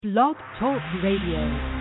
Blog Talk Radio.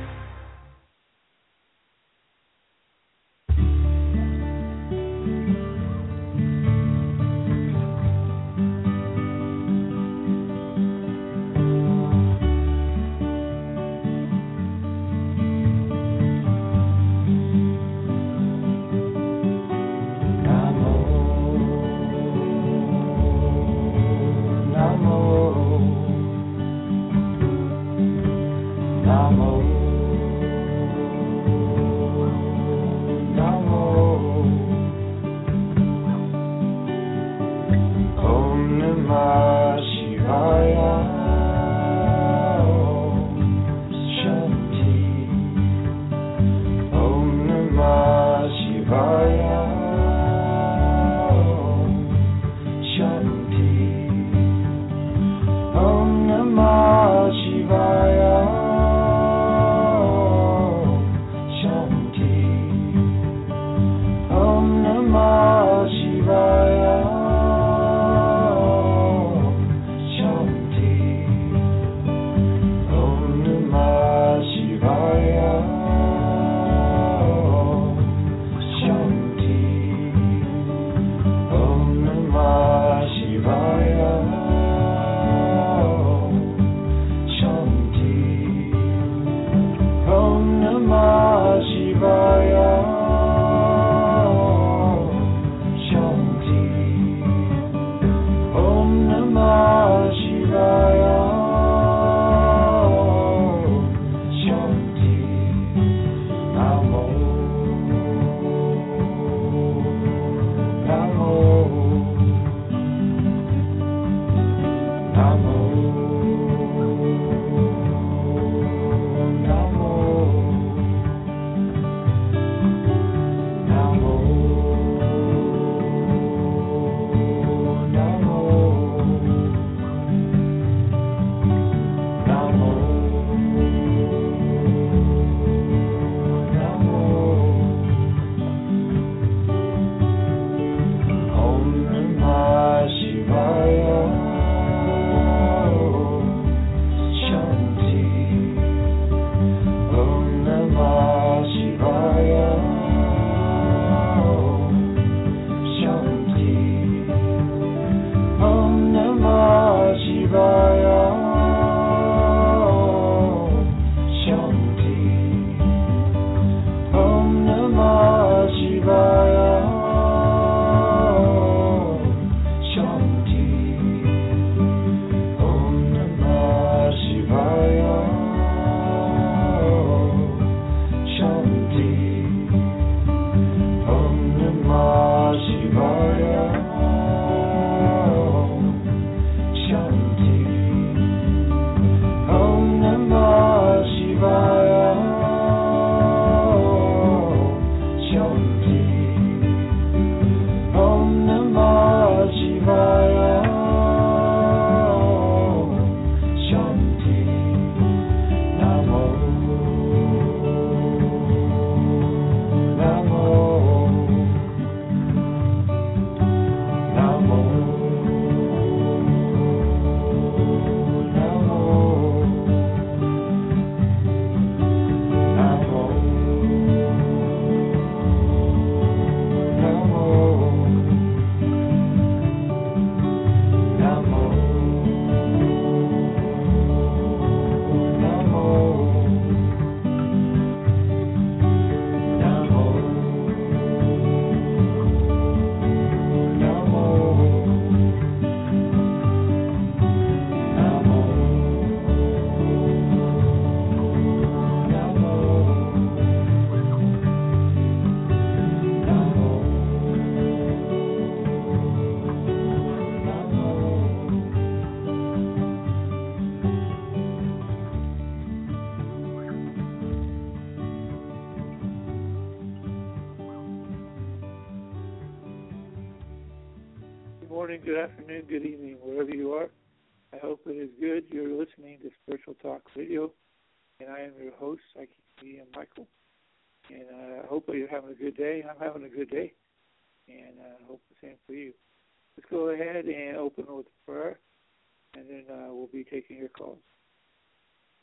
Good afternoon, good evening, wherever you are. I hope it is good. You're listening to Spiritual Talk Radio, and I am your host, Psychic Medium Michael. And I hope you're having a good day. I'm having a good day, and I hope the same for you. Let's go ahead and open with prayer, and then we'll be taking your calls.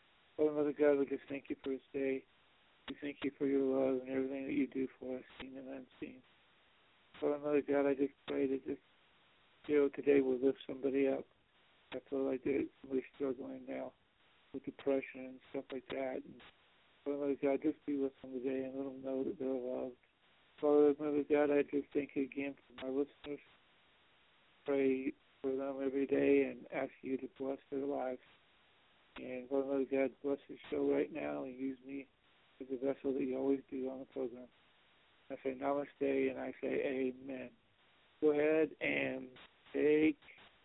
Father, Mother God, we just thank you for this day. We thank you for your love and everything that you do for us, seen and unseen. Father, Mother God, I just pray that this today will lift somebody up. I feel like there's somebody struggling now with depression and stuff like that. And Father, Mother God, just be with them today and let them know that they're loved. Father, Mother God, I just thank you again for my listeners. Pray for them every day and ask you to bless their lives. And Father, Mother God, bless the show right now and use me as a vessel that you always do on the program. I say namaste and I say amen. Go ahead and take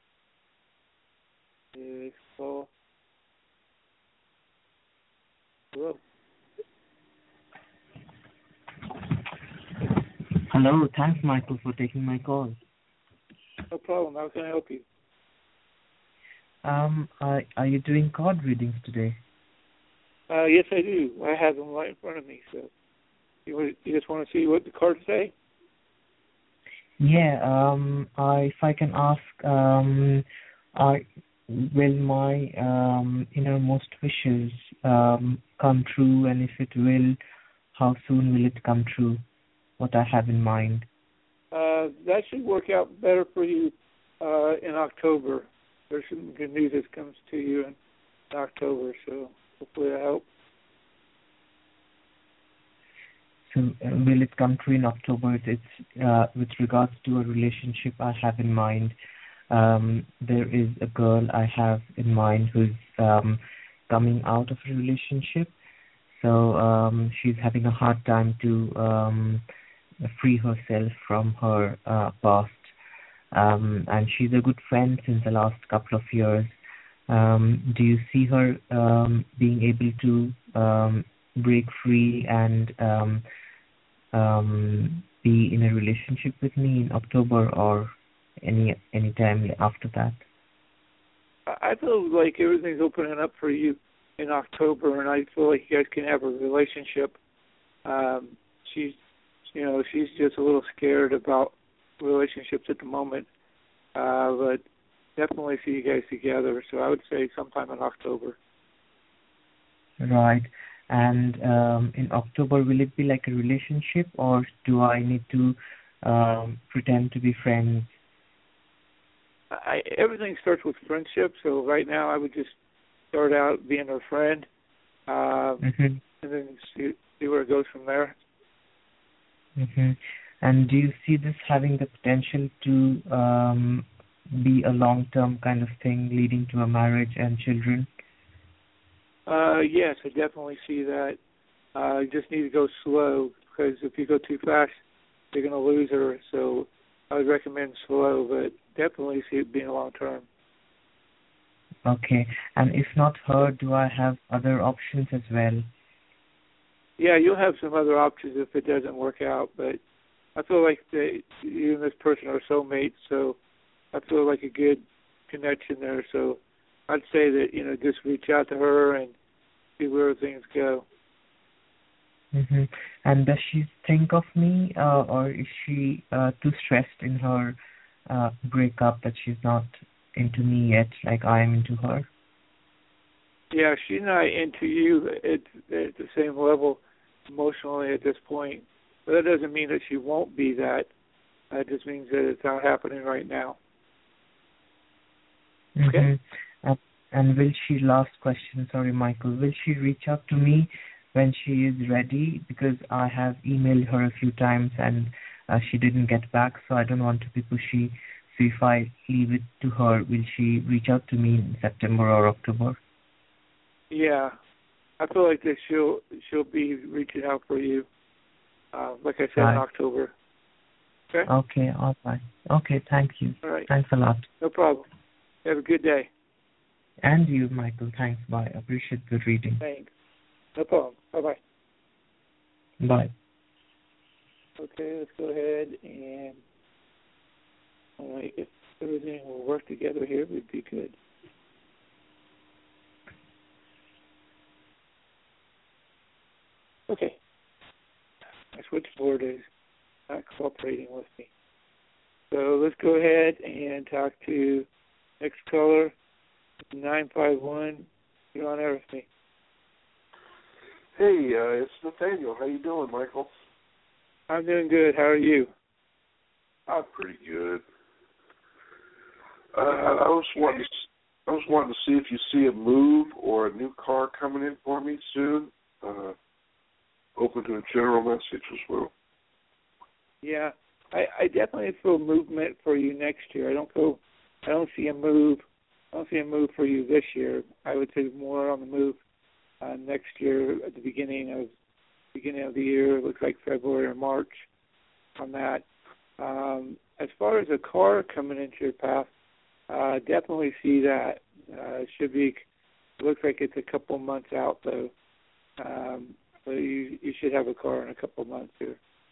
this call. Hello. Hello, thanks, Michael, for taking my call. No problem. How can I help you? Are you doing card readings today? Yes, I do. I have them right in front of me. So, you just want to see what the cards say? Yeah. If I can ask, will my innermost wishes come true, and if it will, how soon will it come true? What I have in mind. That should work out better for you in October. There's some good news that comes to you in October, so hopefully that helps. So will it come true in October? It's with regards to a relationship I have in mind. There is a girl I have in mind who's coming out of a relationship. So she's having a hard time to free herself from her past. And she's a good friend since the last couple of years. Do you see her being able to break free and be in a relationship with me in October or any time after that? I feel like everything's opening up for you in October, and I feel like you guys can have a relationship. She's just a little scared about relationships at the moment, but definitely see you guys together. So I would say sometime in October. Right. And in October, will it be like a relationship, or do I need to pretend to be friends? Everything starts with friendship, so right now I would just start out being her friend, and then see where it goes from there. And do you see this having the potential to be a long-term kind of thing, leading to a marriage and children? Yes, I definitely see that. You just need to go slow, because if you go too fast, you're going to lose her. So I would recommend slow, but definitely see it being long-term. Okay. And if not her, do I have other options as well? Yeah, you'll have some other options if it doesn't work out, but I feel like you and this person are soulmates, so I feel like a good connection there. So I'd say that, just reach out to her and see where things go. And does she think of me, or is she too stressed in her breakup that she's not into me yet, like I am into her? Yeah, she's not into you at the same level emotionally at this point. But that doesn't mean that she won't be that. It just means that it's not happening right now. Okay? And will she, last question, sorry, Michael, will she reach out to me when she is ready? Because I have emailed her a few times and she didn't get back, so I don't want to be pushy. So if I leave it to her, will she reach out to me in September or October? Yeah. I feel like that she'll be reaching out for you, like I said, in October. Okay? Okay, all right. Okay, thank you. All right. Thanks a lot. No problem. Have a good day. And you, Michael. Thanks. Bye. Appreciate the reading. Thanks. No problem. Bye-bye. Bye. Okay, let's go ahead and if everything will work together here, we'd be good. Okay. My switchboard is not cooperating with me. So let's go ahead and talk to next caller, 951. You're on air with me. Hey, it's Nathaniel. How you doing, Michael? I'm doing good. How are you? I'm pretty good. I was wanting to see if you see a move or a new car coming in for me soon. Open to a general message as well. Yeah, I definitely feel movement for you next year. I don't see a move for you this year. I would say more on the move next year at the beginning of the year. It looks like February or March on that. As far as a car coming into your path, definitely see that. It looks like it's a couple months out though. So you should have a car in a couple months here.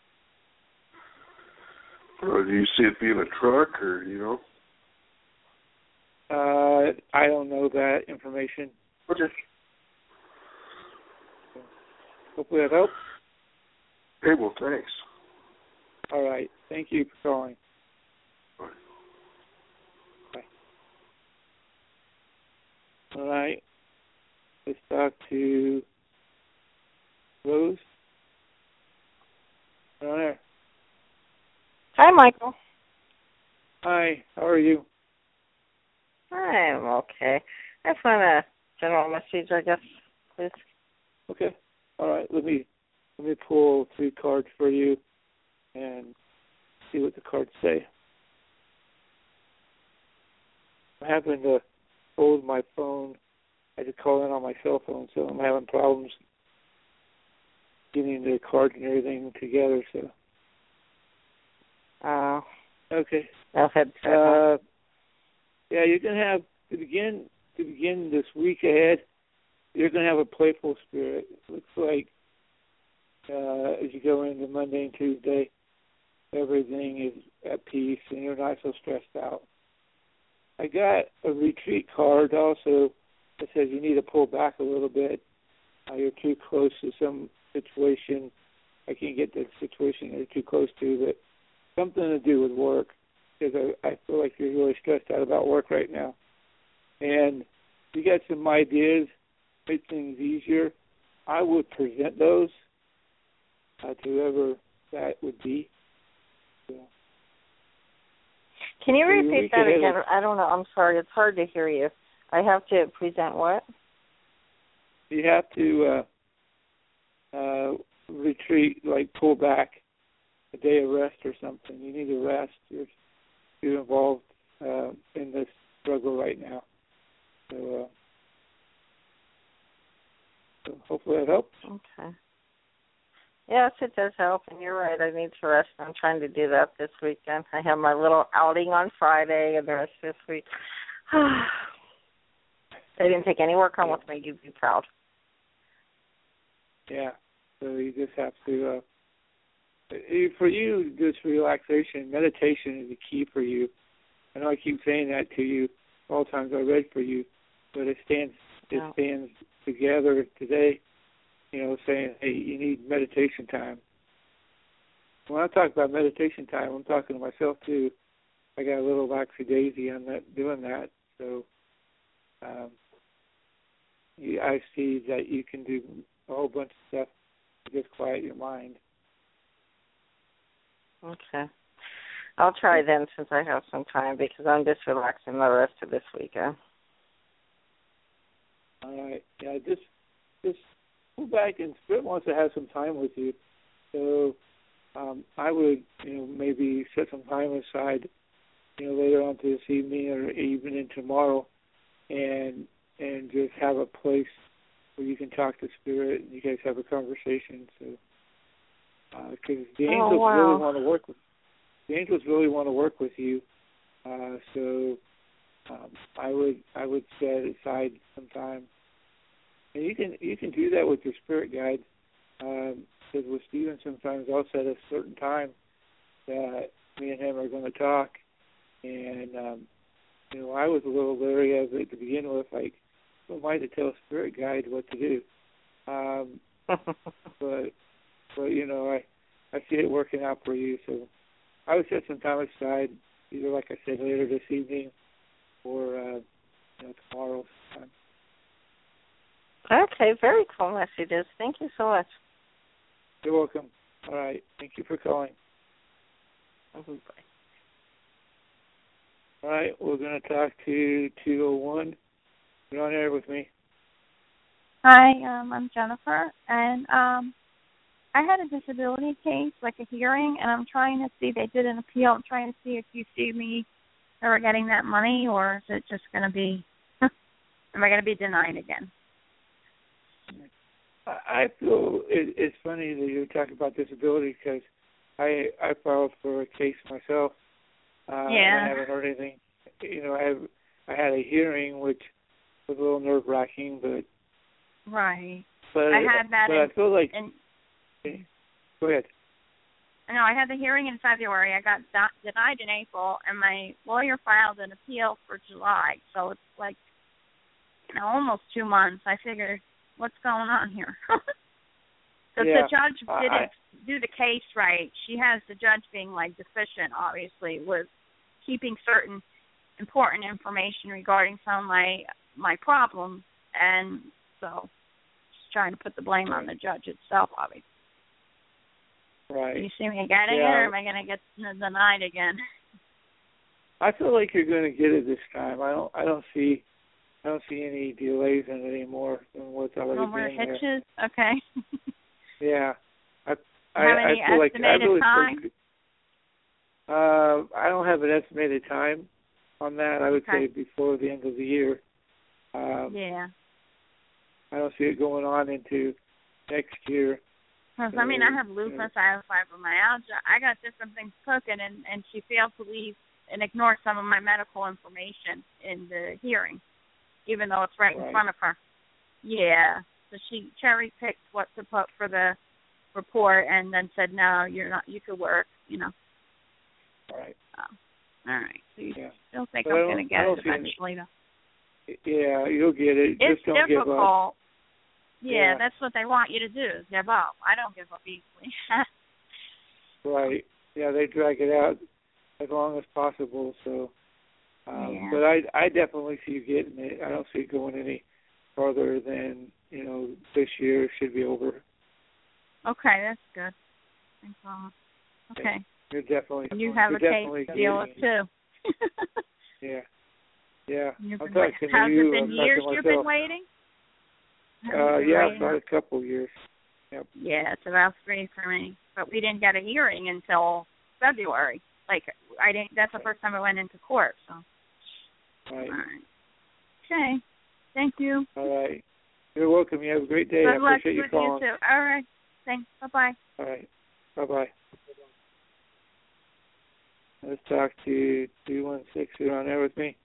Do you see it being a truck or, I don't know that information. Okay. Hopefully that helps. Hey, well, thanks. All right. Thank you for calling. Bye. Bye. All right. Let's talk to Rose. On there. Hi, Michael. Hi. How are you? I'm okay. I just want a general message, I guess, please. Okay. All right. Let me pull 3 cards for you and see what the cards say. I happen to hold my phone. I just call in on my cell phone, so I'm having problems getting the cards and everything together. So. Okay. Go ahead. Yeah, you're gonna have to begin this week ahead. You're gonna have a playful spirit. It looks like as you go into Monday and Tuesday, everything is at peace and you're not so stressed out. I got a retreat card also that says you need to pull back a little bit. You're too close to some situation. I can't get the situation you're too close to, but something to do with work, because I feel like you're really stressed out about work right now. And you got some ideas, make things easier. I would present those to whoever that would be. Yeah. Can you repeat that again? I don't know. I'm sorry. It's hard to hear you. I have to present what? You have to retreat, like pull back a day of rest or something. You need to rest. You're involved in this struggle right now. So hopefully that helps. Okay. Yes, it does help, and you're right. I need to rest. I'm trying to do that this weekend. I have my little outing on Friday and the rest of this week. I didn't take any work on with me. You'd be proud. Yeah. So you just have to, for you, just relaxation, meditation is the key for you. I know I keep saying that to you all the times I read for you, but it stands together today, saying, hey, you need meditation time. When I talk about meditation time, I'm talking to myself too. I got a little laxy-daisy on that, doing that. So I see that you can do a whole bunch of stuff to just quiet your mind. Okay. I'll try then since I have some time because I'm just relaxing the rest of this weekend. All right. Yeah, just go back, and Spirit wants to have some time with you. So I would, maybe set some time aside, later on to this evening or even in tomorrow, and just have a place where you can talk to Spirit and you guys have a conversation. So, because the angels really want to work with. The angels really want to work with you. So I would set aside some time. And you can do that with your spirit guide. Because with Stephen, sometimes I'll set a certain time that me and him are going to talk. And, I was a little leery of it to begin with, like, who am I to tell a spirit guide what to do? But I see it working out for you. So I would set some time aside, either, like I said, later this evening or tomorrow sometime. Okay, very cool messages. Thank you so much. You're welcome. All right. Thank you for calling. Bye. All right. We're going to talk to 201. You're on air with me. Hi, I'm Jennifer, and I had a disability case, like a hearing, and I'm trying to see, they did an appeal. I'm trying to see if you see me ever getting that money, or is it just going to be, am I going to be denied again? I feel it's funny that you're talking about disability because I filed for a case myself. And I haven't heard anything. You know, I had a hearing which was a little nerve-wracking, but right. But I had that. But I feel like. Go ahead. No, I had the hearing in February. I got denied in April, and my lawyer filed an appeal for July. So it's like, almost 2 months. I figured, what's going on here? Because the judge didn't do the case right. She has the judge being, like, deficient, obviously, with keeping certain important information regarding some of my problems. And so she's trying to put the blame on the judge itself, obviously. Right. Do you see me getting it, or am I going to get denied again? I feel like you're going to get it this time. I don't see any delays in it anymore than what's already been there. No more hitches? Okay. Yeah. I any feel like estimated time? I don't have an estimated time on that. I would say before the end of the year. Yeah. I don't see it going on into next year. Because, I have lupus, I have fibromyalgia. I got different things cooking, and she failed to leave and ignore some of my medical information in the hearing, even though it's right in front of her. Yeah. So she cherry-picked what to put for the report and then said, no, you're not, you could work, Right. All right. So you still think I'm going to get it eventually, though? Yeah, you'll get it. It's just don't difficult. give up. Yeah, that's what they want you to do, is give up. I don't give up easily. Right. Yeah, they drag it out as long as possible. So, but I definitely see you getting it. I don't see it going any farther than this year should be over. Okay, that's good. Thanks, Mama. Okay. You're definitely. You have a case to deal with too. Yeah. Yeah. Has I'm it talking to you. been years you've been waiting? About a couple of years. Yep. Yeah, it's about 3 for me. But we didn't get a hearing until February. That's the first time I went into court, so. Right. All right. Okay. Thank you. All right. You're welcome. You have a great day. Good I appreciate you calling. Good luck with you too. All right. Thanks. Bye-bye. All right. Bye-bye. Let's talk to 216. You're on there with me.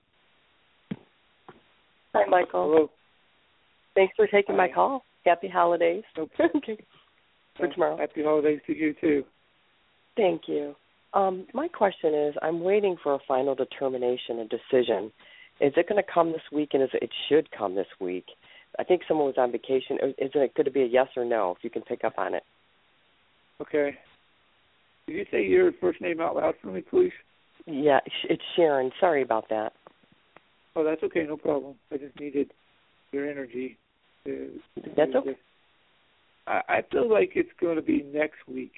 Hi, Michael. Hello. Thanks for taking my call. Happy holidays. Okay. For tomorrow. Happy holidays to you, too. Thank you. My question is, I'm waiting for a final determination, a decision. Is it going to come this week, and it should come this week? I think someone was on vacation. Is it going to be a yes or no, if you can pick up on it? Okay. Did you say your first name out loud for me, please? Yeah, it's Sharon. Sorry about that. Oh, that's okay. No problem. I just needed your energy. That's okay. I feel like it's going to be next week.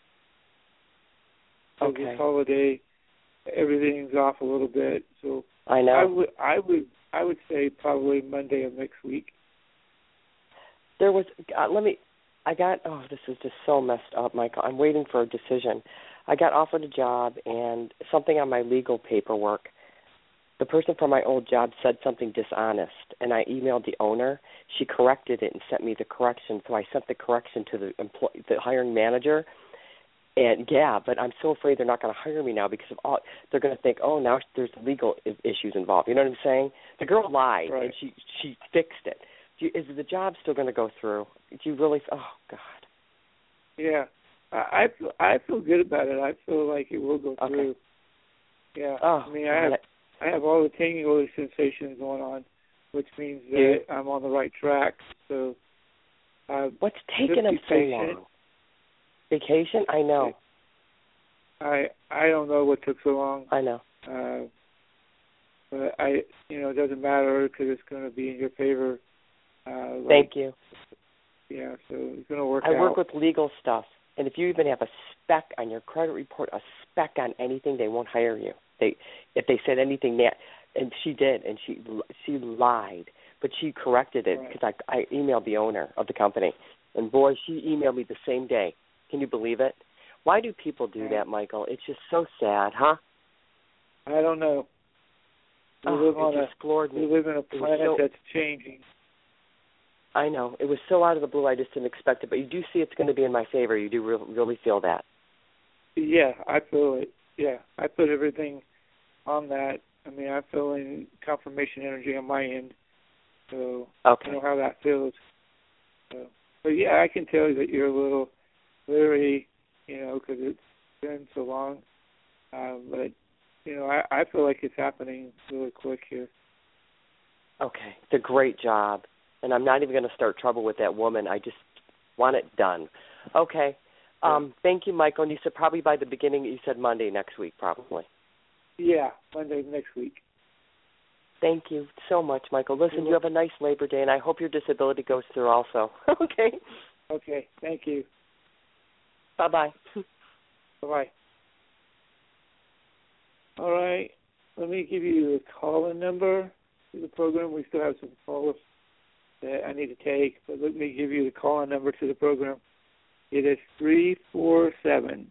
So okay. This holiday, everything's off a little bit. So I know. I would say probably Monday of next week. There was this is just so messed up, Michael. I'm waiting for a decision. I got offered a job and something on my legal paperwork. The person from my old job said something dishonest, and I emailed the owner. She corrected it and sent me the correction, so I sent the correction to the hiring manager. And but I'm so afraid they're not going to hire me now because of they're going to think, oh, now there's legal issues involved. You know what I'm saying? The girl lied, right. And she fixed it. Is the job still going to go through? Do you really? Oh God. Yeah, I feel good about it. I feel like it will go through. Okay. Yeah. Oh, I have all the tingling sensations going on, which means that I'm on the right track. So. What's taking them so long? Vacation? I know. I don't know what took so long. I know. But it doesn't matter because it's going to be in your favor. Thank you. Yeah, so it's going to work I out. work with legal stuff, and if you even have a speck on your credit report, a speck on anything, they won't hire you. If they said anything that, and she did, and she lied, but she corrected it because I emailed the owner of the company, and boy, she emailed me the same day. Can you believe it? Why do people do that, Michael? It's just so sad, huh? I don't know. We live in a planet that's changing. I know. It was so out of the blue, I just didn't expect it. But you do see it's going to be in my favor. You do really feel that. Yeah, I feel it. Yeah, I put everything on that. I mean, I'm feeling confirmation energy on my end. So I know how that feels. But yeah, I can tell you that you're a little leery, because it's been so long. But, I feel like it's happening really quick here. Okay. It's a great job. And I'm not even going to start trouble with that woman. I just want it done. Okay. Thank you, Michael. And you said probably by the beginning, you said Monday next week, probably. Yeah, Monday next week. Thank you so much, Michael. Listen, you have a nice Labor Day, and I hope your disability goes through also. Okay? Okay, thank you. Bye-bye. Bye-bye. All right, let me give you the call-in number to the program. We still have some calls that I need to take, but let me give you the call-in number to the program. It is 347-327-9316.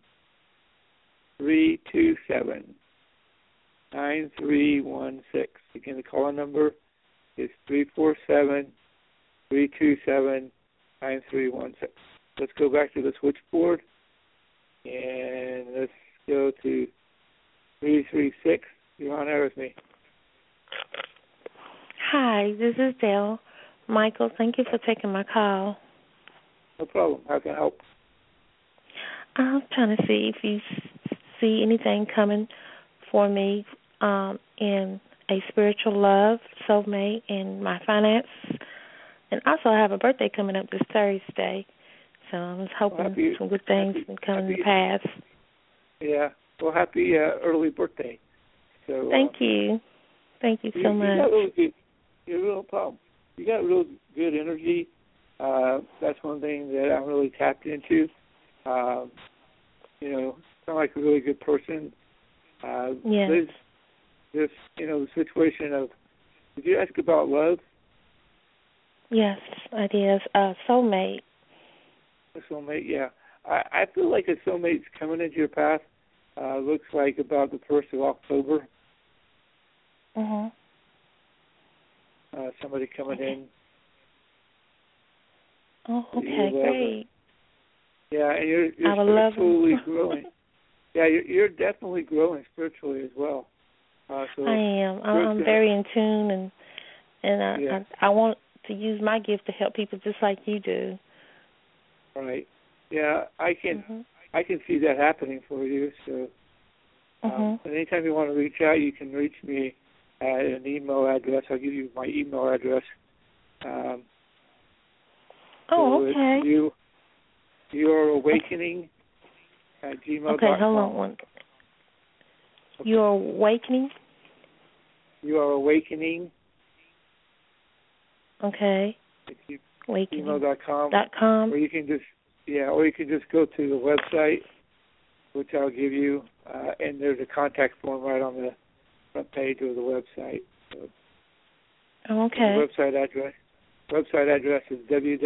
Again, the call-in number is 347-327-9316. Let's go back to the switchboard, and let's go to 336. You're on air with me. Hi, this is Dale. Michael, thank you for taking my call. No problem. How can I help? I'm trying to see if you see anything coming for me in a spiritual love, soulmate, and my finance. And also I have a birthday coming up this Thursday, so I was hoping some good things would come to pass. Yeah. Well, happy early birthday. So Thank you. Thank you so much. You're real problem. You got real good energy. That's one thing that I'm really tapped into. Sound like a really good person. Yes. This the situation of, did you ask about love? Yes, I did. Soulmate. A soulmate, yeah. I feel like a soulmate's coming into your path. Looks like about the 1st of October. Mhm. Somebody coming in. Oh, okay, great. Yeah, and you're spiritually growing. Yeah, you're definitely growing spiritually as well. So I am. I'm very in tune, and I want to use my gift to help people just like you do. Right. Yeah, I can see that happening for you. So, anytime you want to reach out, you can reach me at an email address. I'll give you my email address. Okay. You are awakening at gmail.com. Okay, hold on one. Okay. You are awakening. You are awakening. Okay. Gmail.com. Or you can just go to the website, which I'll give you, and there's a contact form right on the front page of the website. So, the website address is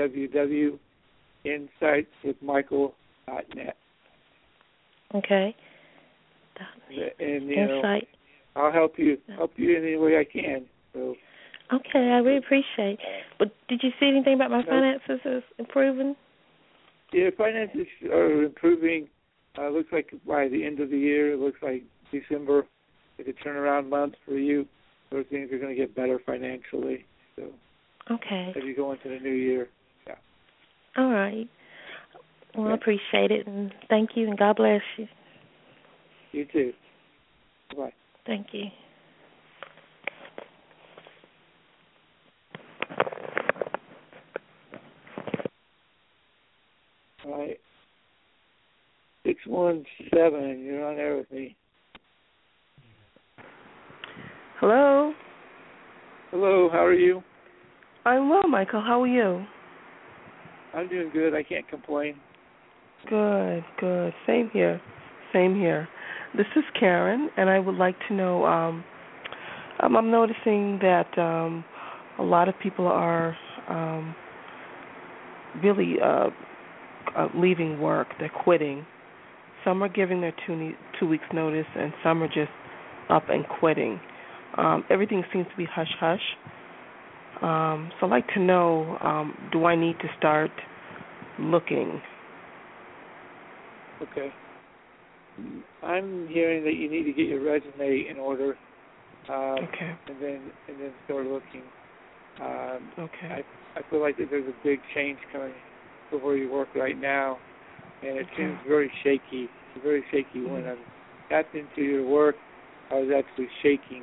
www.insightswithmichael.net. Okay. And Insight. I'll help you in any way I can. So. Okay, I really appreciate it. But did you see anything about my finances is improving? Yeah, finances are improving. Looks like by the end of the year, it looks like December is a turnaround month for you. Those things are going to get better financially. So, okay. As you go into the new year, yeah. All right. Well, I appreciate it, and thank you, and God bless you. You too. Bye. Thank you. All right. 617, you're on air with me. Hello. Hello, how are you? I'm well, Michael. How are you? I'm doing good. I can't complain. Good, good. Same here. Same here. This is Karen, and I would like to know, I'm noticing that a lot of people are really leaving work. They're quitting. Some are giving their 2 weeks notice, and some are just up and quitting. Everything seems to be hush-hush. So I'd like to know, do I need to start looking? Okay. I'm hearing that you need to get your resume in order, Okay. and then start looking. Okay. I feel like that there's a big change coming for where you work right now, and it Okay. seems very shaky. It's very shaky. When I got into your work, I was actually shaking.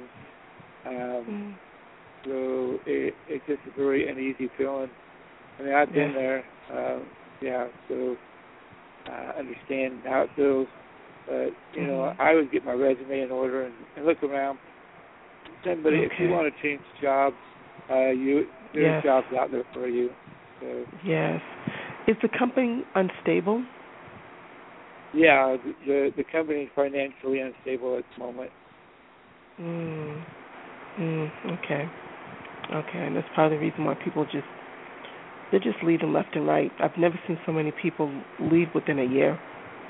So it's just a very uneasy feeling. I mean, I've been there. So I understand how it feels. But, you know, I would get my resume in order and look around. But if you want to change jobs, there's jobs out there for you. So. Yes. Is the company unstable? Yeah, the company is financially unstable at the moment. Okay. Okay, and that's part of the reason why people they're just leaving left and right. I've never seen so many people leave within a year.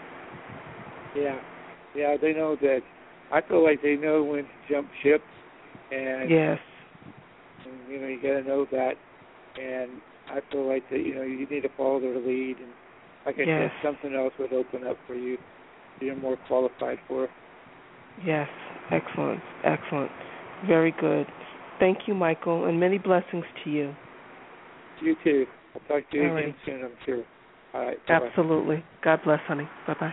Yeah, they know that. I feel like they know when to jump ship, and yes, and, you know, you got to know that. And I feel like that, you know, you need to follow their lead, and like I said, something else would open up for you. You're more qualified for. Yes, excellent, very good. Thank you, Michael, and many blessings to you. You too. I'll talk to you again soon, I'm sure. All right. Bye-bye. Absolutely. God bless, honey. Bye-bye.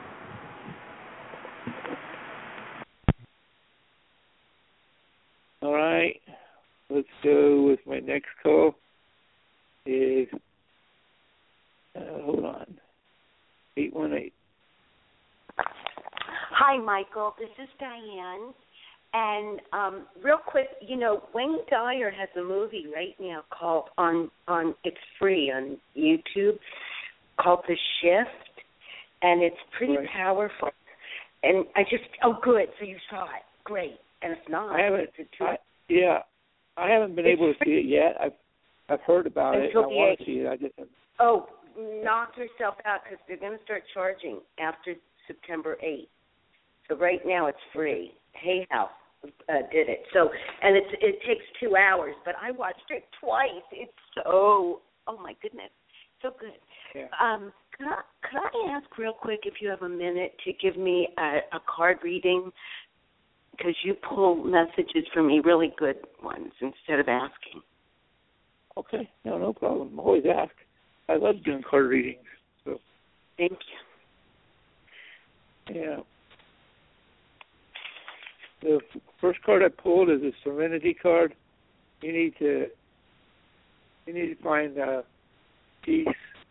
All right. Let's go with my next call. Is hold on. 818. Hi, Michael. This is Diane. And real quick, you know, Wayne Dyer has a movie right now called it's free on YouTube, called The Shift, and it's pretty powerful. And good. So you saw it. Great. And if not, I haven't been able to see it yet. I've heard about it. I want to see it. I just haven't. Oh, knock yourself out because they're going to start charging after September 8th. So right now it's free. Hay House did it. So, and it takes 2 hours, but I watched it twice. It's oh my goodness, so good. Yeah. Could I ask real quick if you have a minute to give me a card reading? Because you pull messages for me, really good ones, instead of asking. Okay, no problem. Always ask. I love doing card readings. So. Thank you. Yeah. The first card I pulled is a Serenity card. You need to find peace.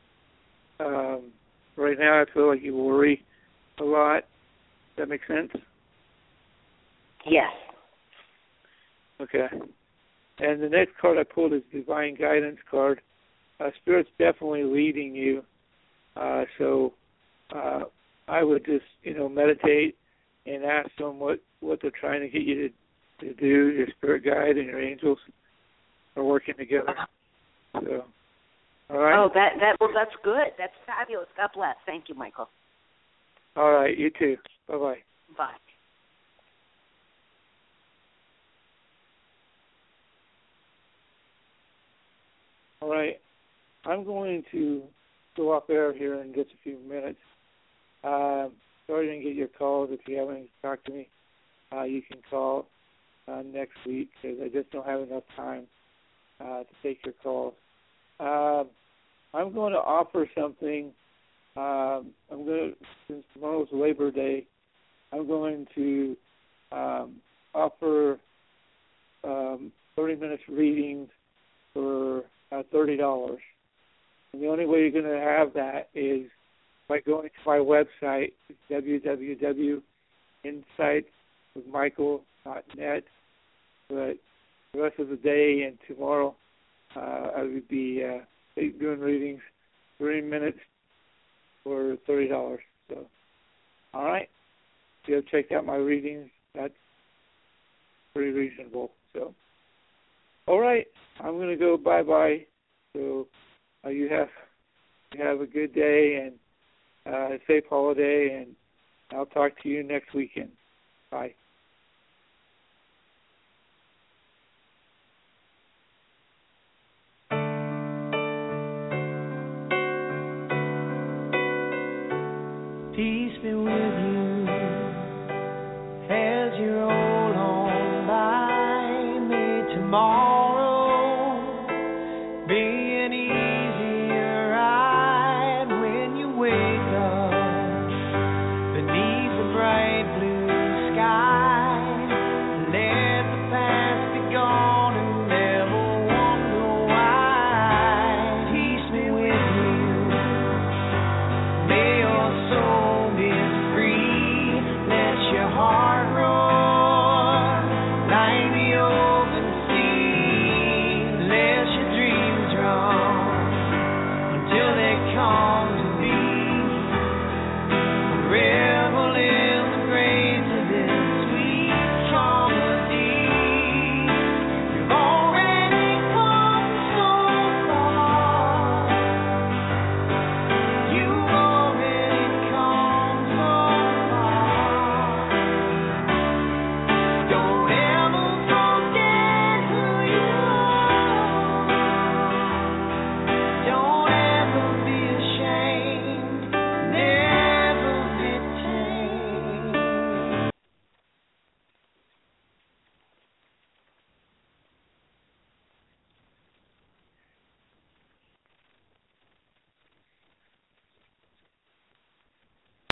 Right now, I feel like you worry a lot. Does that make sense? Yes. Okay. And the next card I pulled is Divine Guidance card. Spirit's definitely leading you. So I would just, meditate and ask them what they're trying to get you to do. Your spirit guide and your angels are working together. So, all right. Oh, that's good. That's fabulous. God bless. Thank you, Michael. All right. You too. Bye-bye. Bye. All right. I'm going to go off air here in just a few minutes. Sorry I didn't get your calls. If you haven't talked to me, you can call next week because I just don't have enough time to take your calls. I'm going to offer something. Since tomorrow's Labor Day, I'm going to offer 30 minutes readings for $30. And the only way you're going to have that is by going to my website, www.insightswithmichael.net. But the rest of the day and tomorrow, I would be doing readings 30 minutes for $30. So, all right. If you have checked out my readings, that's pretty reasonable. So, all right. I'm going to go bye-bye. So, you have a good day and a safe holiday, and I'll talk to you next weekend. Bye.